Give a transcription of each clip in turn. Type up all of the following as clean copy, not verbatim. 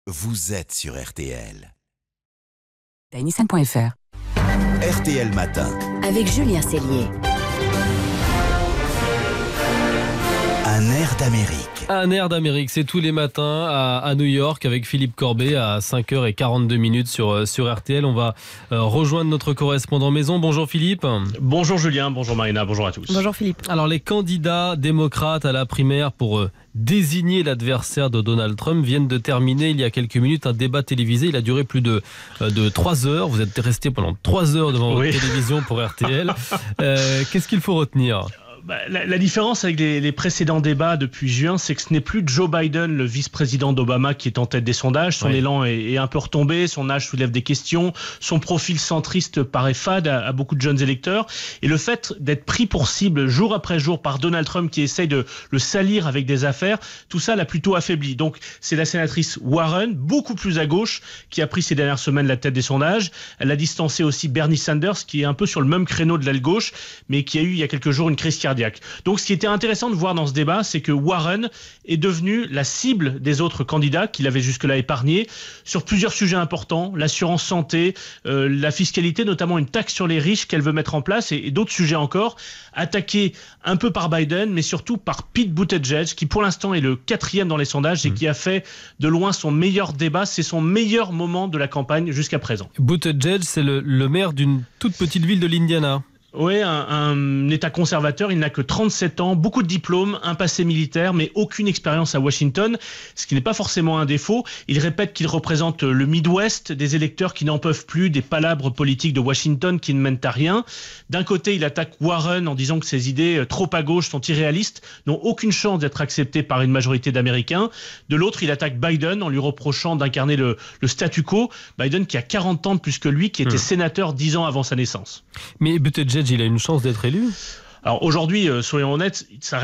vous êtes sur RTL. Nissan.fr RTL Matin. Avec Julien Cellier. Un air d'Amérique. Un air d'Amérique, c'est tous les matins à New York avec Philippe Corbet à 5h42 sur RTL. On va rejoindre notre correspondant maison. Bonjour Philippe. Bonjour Julien, bonjour Marina, bonjour à tous. Bonjour Philippe. Alors les candidats démocrates à la primaire pour désigner l'adversaire de Donald Trump viennent de terminer il y a quelques minutes un débat télévisé. Il a duré plus de 3 heures. Vous êtes resté pendant 3 heures devant votre télévision pour RTL. Qu'est-ce qu'il faut retenir ? La différence avec les précédents débats depuis juin, c'est que ce n'est plus Joe Biden, le vice-président d'Obama, qui est en tête des sondages. Son élan est un peu retombé, son âge soulève des questions, son profil centriste paraît fade à beaucoup de jeunes électeurs. Et le fait d'être pris pour cible jour après jour par Donald Trump qui essaye de le salir avec des affaires, tout ça l'a plutôt affaibli. Donc c'est la sénatrice Warren, beaucoup plus à gauche, qui a pris ces dernières semaines la tête des sondages. Elle a distancé aussi Bernie Sanders, qui est un peu sur le même créneau de l'aile gauche, mais qui a eu il y a quelques jours une crise cardiaque. Donc ce qui était intéressant de voir dans ce débat, c'est que Warren est devenue la cible des autres candidats qu'il avait jusque-là épargnés sur plusieurs sujets importants, l'assurance santé, la fiscalité, notamment une taxe sur les riches qu'elle veut mettre en place et d'autres sujets encore, attaqués un peu par Biden, mais surtout par Pete Buttigieg, qui pour l'instant est le 4e dans les sondages et qui a fait de loin son meilleur débat. C'est son meilleur moment de la campagne jusqu'à présent. Buttigieg, c'est le maire d'une toute petite ville de l'Indiana. Oui, un État conservateur, il n'a que 37 ans, beaucoup de diplômes, un passé militaire, mais aucune expérience à Washington, ce qui n'est pas forcément un défaut. Il répète qu'il représente le Midwest, des électeurs qui n'en peuvent plus, des palabres politiques de Washington qui ne mènent à rien. D'un côté, il attaque Warren en disant que ses idées trop à gauche sont irréalistes, n'ont aucune chance d'être acceptées par une majorité d'Américains. De l'autre, il attaque Biden en lui reprochant d'incarner le statu quo. Biden qui a 40 ans de plus que lui, qui était sénateur 10 ans avant sa naissance. Mais Buttigieg, il a une chance d'être élu ? Alors aujourd'hui, soyons honnêtes,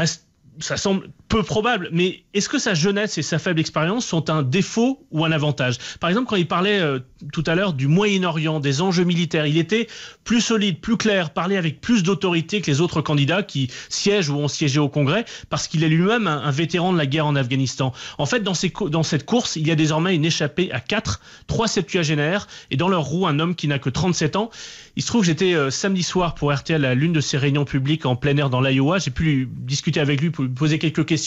ça semble peu probable, mais est-ce que sa jeunesse et sa faible expérience sont un défaut ou un avantage ? Par exemple, quand il parlait tout à l'heure du Moyen-Orient, des enjeux militaires, il était plus solide, plus clair, parlait avec plus d'autorité que les autres candidats qui siègent ou ont siégé au Congrès, parce qu'il est lui-même un vétéran de la guerre en Afghanistan. En fait, dans cette course, il y a désormais une échappée à 3 septuagénaires, et dans leur roue, un homme qui n'a que 37 ans. Il se trouve que j'étais samedi soir pour RTL à l'une de ses réunions publiques en plein air dans l'Iowa. J'ai pu discuter avec lui, lui poser quelques questions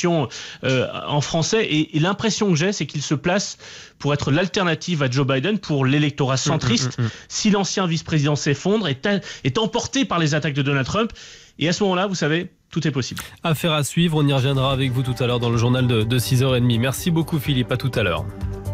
en français, et l'impression que j'ai, c'est qu'il se place pour être l'alternative à Joe Biden pour l'électorat centriste. Si l'ancien vice-président s'effondre, est emporté par les attaques de Donald Trump, et à ce moment-là, vous savez, tout est possible. Affaire à suivre, on y reviendra avec vous tout à l'heure dans le journal de 6h30. Merci beaucoup Philippe, à tout à l'heure.